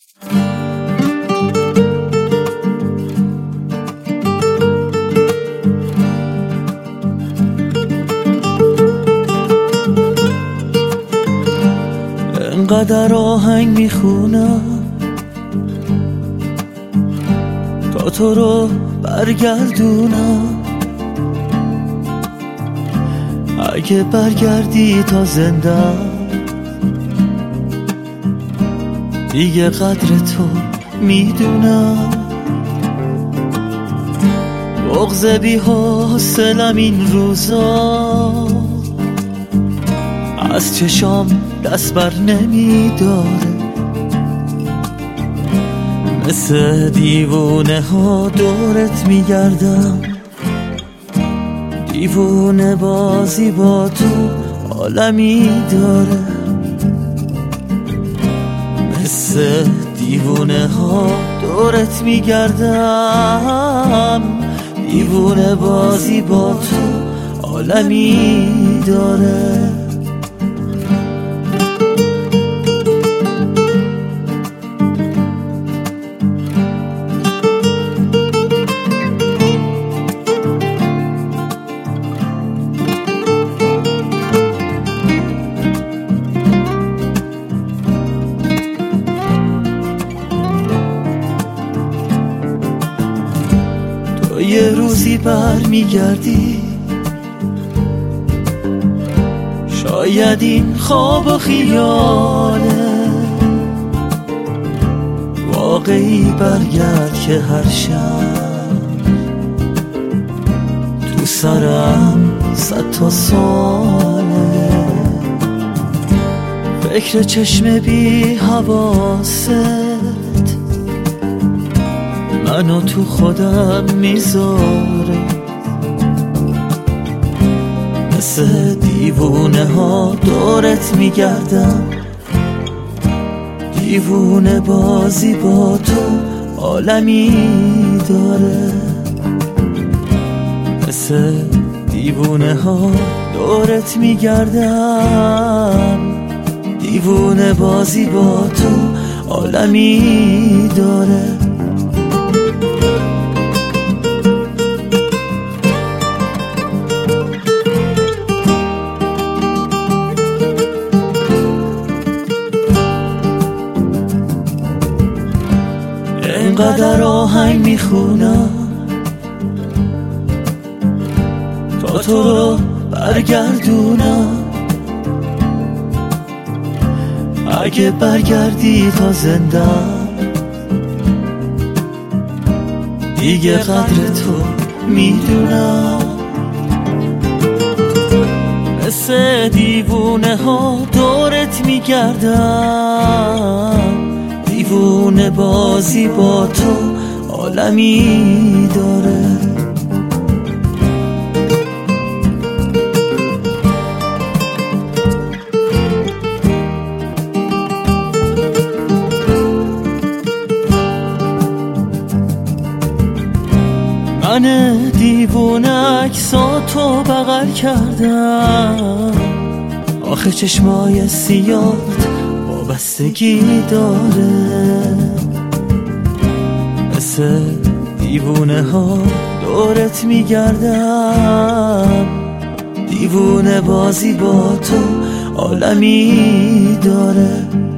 انقدر آهنگ میخونم تا تو رو برگردونم، اگه برگردی تا زندم دیگه قدر تو میدونم. بغض بی حوصله‌ام این روزا از چشام دست بر نمیداره، مثل دیوونه ها دورت میگردم، دیوونه بازی با تو عالمی داره، مثل دیوونه ها دورت میگردم، دیوونه بازی با تو عالمی داره. یه روزی برمیگردی، شاید این خواب و خیاله، واقعی برگرد که هر شب تو سرم 100 تا ساله، فکر چشم بی حواست منو تو خودم میذاره، مثل دیوونه ها دورت میگردم، دیوونه بازی با تو عالمی داره، مثل دیوونه ها دورت میگردم، دیوونه بازی با تو عالمی داره. انقدر آهنگ میخونم تا تو رو برگردونم، اگه برگردی تا زندم دیگه قدر تو میدونم، مثل دیوونه ها دورت میگردم، دیوونه بازی با تو عالمی داره. من دیوونه عکساتو بغل کردم، آخه چشمای سیاهت وابستگی داره، مثل دیوونه ها دورت میگردم، دیوونه بازی با تو عالمی داره.